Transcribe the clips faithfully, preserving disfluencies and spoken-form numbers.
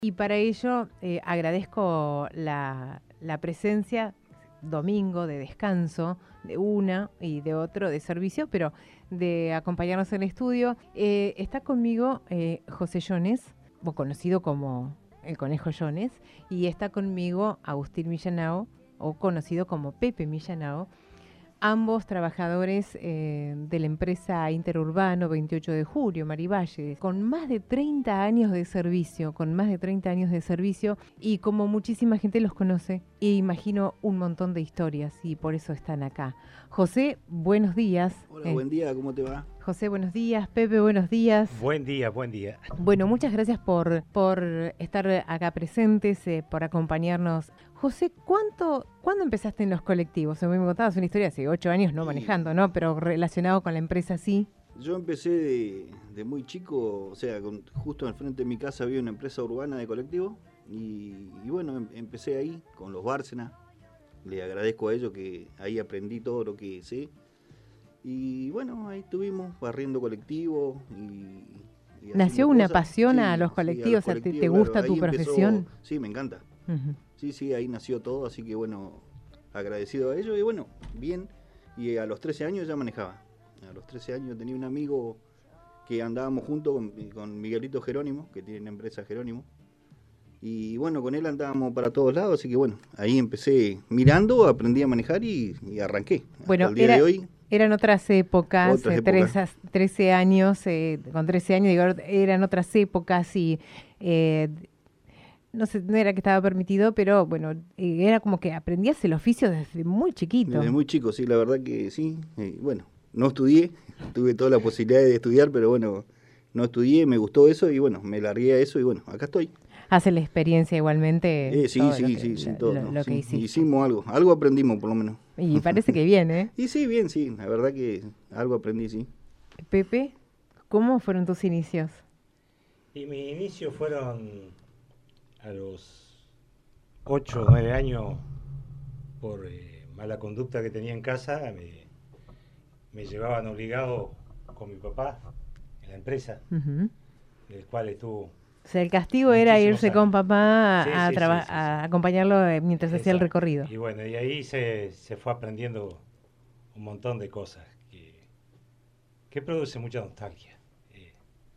Y para ello eh, agradezco la, la presencia domingo de descanso de una y de otro de servicio, pero de acompañarnos en el estudio. Eh, está conmigo eh, José Jones, o conocido como el Conejo Jones, y está conmigo Agustín Millanao, o conocido como Pepe Millanao, ambos trabajadores eh, de la empresa Interurbano veintiocho de julio, Marivalle, con más de treinta años de servicio, con más de treinta años de servicio, y como muchísima gente los conoce, e imagino un montón de historias, y por eso están acá. José, buenos días. Hola, eh, buen día, ¿cómo te va? José, buenos días. Pepe, buenos días. Buen día, buen día. Bueno, muchas gracias por, por estar acá presentes, eh, por acompañarnos. José, ¿cuánto, ¿cuándo empezaste en los colectivos? Me contabas una historia hace ocho años, no Sí. manejando, ¿no? Pero relacionado con la empresa, sí. Yo empecé de, de muy chico, o sea, con, justo al frente de mi casa había una empresa urbana de colectivo y, y bueno, em, empecé ahí con los Bárcenas. Le agradezco a ellos que ahí aprendí todo lo que sé. Y bueno, ahí estuvimos barriendo colectivos y... y ¿Nació haciendo una cosas. pasión Sí, a los sí, colectivos? O sea, ¿te, te gusta claro. tu Ahí empezó- profesión? Sí, me encanta. Uh-huh. Sí, sí, ahí nació todo, así que bueno, agradecido a ellos y bueno, bien. Y a los trece años ya manejaba. A los trece años tenía un amigo que andábamos juntos con, con Miguelito Jerónimo, que tiene una empresa Jerónimo. Y bueno, con él andábamos para todos lados, así que bueno, ahí empecé mirando, aprendí a manejar y, y arranqué. Bueno, Hasta el día era, de hoy. eran otras épocas, Otras eh, épocas. tres- trece años, eh, con trece años, digo, eran otras épocas y eh, no sé, no era que estaba permitido, pero bueno, eh, era como que aprendías el oficio desde muy chiquito. Desde muy chico, sí, la verdad que sí. Eh, bueno, no estudié, tuve toda la posibilidad de estudiar, pero bueno, no estudié, me gustó eso y bueno, me largué a eso y bueno, acá estoy. Hace la experiencia igualmente. Eh, sí, todo sí, lo que, sí, sí, lo, todo. lo- lo que sí. hiciste. Hicimos algo, algo aprendimos por lo menos. Y parece que bien, ¿eh? Y sí, bien, sí, la verdad que algo aprendí, sí. Pepe, ¿cómo fueron tus inicios? Y mis inicios fueron a los ocho o nueve años por eh, mala conducta que tenía en casa. Me, me llevaban obligado con mi papá en la empresa, Ujú. del cual estuvo. O sea, el castigo era Muchísimos irse años. con papá Sí, a, sí, traba- sí, sí, a sí. acompañarlo eh, mientras hacía el Exacto. recorrido. Y bueno, y ahí se, se fue aprendiendo un montón de cosas que, que produce mucha nostalgia. Eh,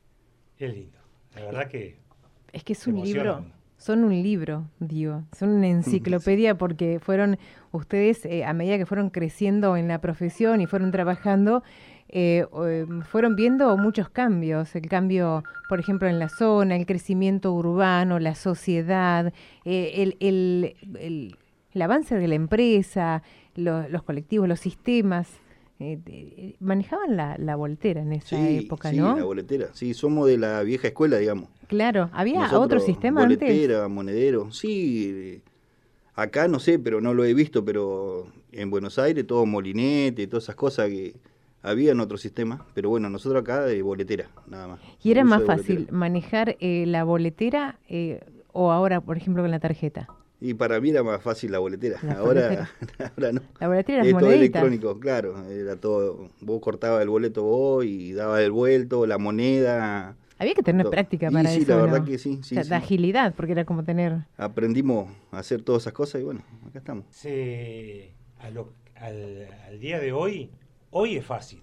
es lindo. La verdad que Es que es se un emociona libro, uno. son un libro, digo, son una enciclopedia porque fueron ustedes, eh, a medida que fueron creciendo en la profesión y fueron trabajando, eh, eh, fueron viendo muchos cambios, el cambio, por ejemplo, en la zona, el crecimiento urbano, la sociedad, eh, el, el, el, el avance de la empresa, lo- los colectivos, los sistemas. Eh, eh, manejaban la, la voltera en esa Sí, época, sí, ¿no? la boletera. Sí, somos de la vieja escuela, digamos. Claro, ¿había Nosotros, otro sistema antes? boletera, monedero, sí. eh, Acá no sé, pero no lo he visto, pero en Buenos Aires todo molinete, todas esas cosas que había en otro sistema. Pero bueno, nosotros acá de boletera, nada más. ¿Y era Uso más de fácil boletera. manejar eh, la boletera eh, o ahora, por ejemplo, con la tarjeta? Y para mí era más fácil la boletera. La ahora, boletera. ahora no. La boletera, las Es todo moneditas. electrónico, claro. Era todo. Vos cortabas el boleto vos y dabas el vuelto, la moneda. Había que tener todo. práctica Y para sí, eso, la ¿no? verdad que sí, sí, O sea, sí. de agilidad, porque era como tener... Aprendimos a hacer todas esas cosas y bueno, acá estamos. Se, a lo- al, al día de hoy, hoy es fácil,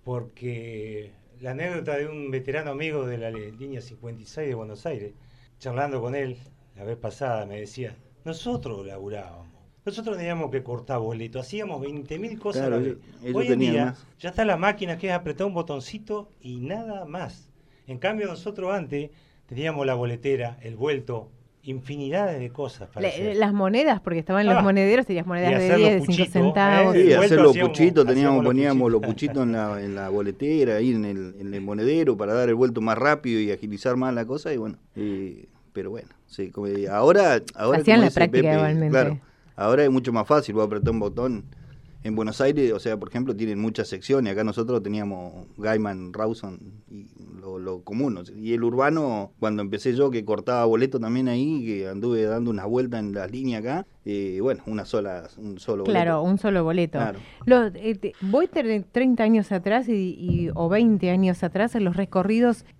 porque la anécdota de un veterano amigo de la le- línea cincuenta y seis de Buenos Aires, charlando con él la vez pasada, me decía, nosotros laburábamos, nosotros teníamos que cortar boletos, hacíamos veinte mil cosas Claro, a la ellos- vez. ellos Hoy en tenían día más. ya está la máquina que es apretar un botoncito y nada más. En cambio nosotros antes teníamos la boletera, el vuelto, infinidades de cosas para Le- hacer. las monedas, porque estaban los Ah, monederos y las y monedas de hacer diez, los de cinco puchitos, centavos. ¿eh? Sí, El hacer vuelto los hacíamos- puchitos, teníamos, hacíamos los poníamos los puchitos. puchitos en la, en la boletera, ahí en el, en el monedero para dar el vuelto más rápido y agilizar más la cosa y bueno, eh, pero bueno, sí, como, eh, ahora, ahora Hacían como la dice práctica Pepe, igualmente. claro, ahora es mucho más fácil, vos apretás un botón. En Buenos Aires, o sea, por ejemplo, tienen muchas secciones. Acá nosotros teníamos Gaiman, Rawson y lo, lo común. O sea, y el urbano, cuando empecé yo, que cortaba boleto también ahí, que anduve dando unas vueltas en las líneas acá, eh, bueno, una sola, un solo Claro, boleto. un solo boleto. Claro. Lo- eh, te- voy tre- treinta años atrás y, y- o veinte años atrás en los recorridos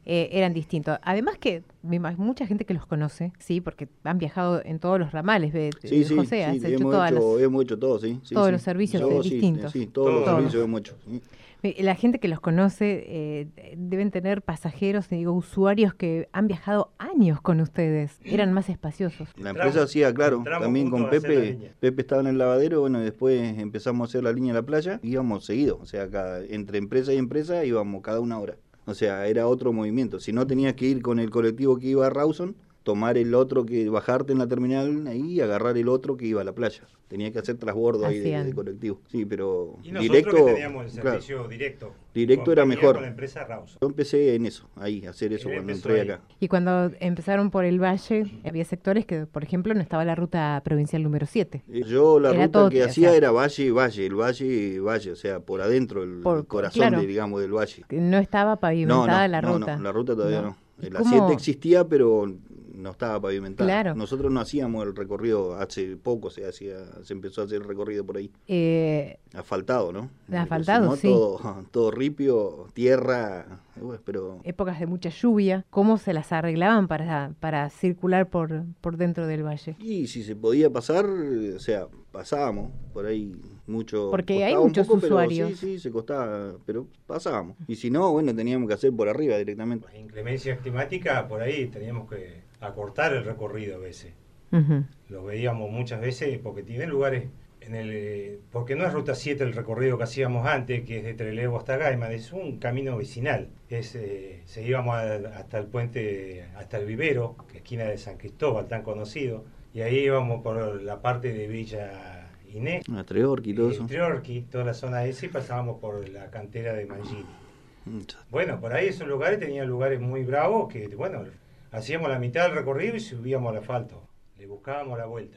eh, eran distintos. Además que me imag- mucha gente que los conoce, sí, porque han viajado en todos los ramales, de, de Sí, sí, José, sí, has hecho hemos, todas hecho, las- hemos hecho todo, sí. sí, todos sí. los servicios, Yo eh, sí, distintos. Sí, todos los Todos. servicios hemos hecho. sí. Eh, La gente que los conoce eh, deben tener pasajeros, te digo, usuarios que han viajado años con ustedes, eran más espaciosos. La Entramos- empresa hacía, claro, entramos también con juntos a hacer la Pepe. línea. Pepe estaba en el lavadero, bueno, después empezamos a hacer la línea de la playa, íbamos seguido, o sea, cada, entre empresa y empresa íbamos cada una hora. O sea, era otro movimiento. Si no tenías que ir con el colectivo que iba a Rawson, tomar el otro que bajarte en la terminal ahí y agarrar el otro que iba a la playa. Tenía que hacer transbordo ahí de, Hacían. de colectivo. Sí, pero Y nosotros directo, que teníamos el claro, servicio directo. Directo era compañía mejor. Con la empresa Rawson. yo empecé en eso, ahí, a hacer eso Él cuando empezó entré ahí. acá. Y cuando empezaron por el valle, había sectores que, por ejemplo, no estaba la ruta provincial número siete. Eh, Yo la Era ruta todo, que o hacía sea- era valle, valle, el valle, valle, o sea, por adentro, el, Por- el corazón, claro. de, digamos, del valle. Que no estaba No, pavimentada no, la no, ruta. no, la ruta todavía No. no. ¿Y La cómo- siete existía, pero no estaba pavimentada. Claro. Nosotros no hacíamos el recorrido, hace poco se hacía, se empezó a hacer el recorrido por ahí. Eh, Asfaltado, ¿no? Asfaltado, Porque si sí. no, todo, todo ripio, tierra, eh, bueno, pero épocas de mucha lluvia, ¿cómo se las arreglaban para, para circular por, por dentro del valle? y si se podía pasar, o sea, pasábamos por ahí mucho. Porque hay costaba un muchos poco, pero usuarios. sí, sí, se costaba, pero pasábamos. Y si no, bueno, teníamos que hacer por arriba directamente. Las inclemencias climáticas, por ahí teníamos que acortar el recorrido a veces. Ujú. Lo veíamos muchas veces porque tiene lugares en el eh, porque no es ruta siete el recorrido que hacíamos antes, que es de Trelew hasta Gaiman, es un camino vecinal. Es, eh, se íbamos a- hasta el puente, hasta el vivero, que es esquina de San Cristóbal, tan conocido, y ahí íbamos por la parte de Villa Inés, A Treorqui y todo eh, eso. Treorqui, toda la zona esa, y pasábamos por la cantera de Mangini. Mm, Bueno, por ahí esos lugares tenían lugares muy bravos que, bueno, hacíamos la mitad del recorrido y subíamos al asfalto. Le buscábamos la vuelta.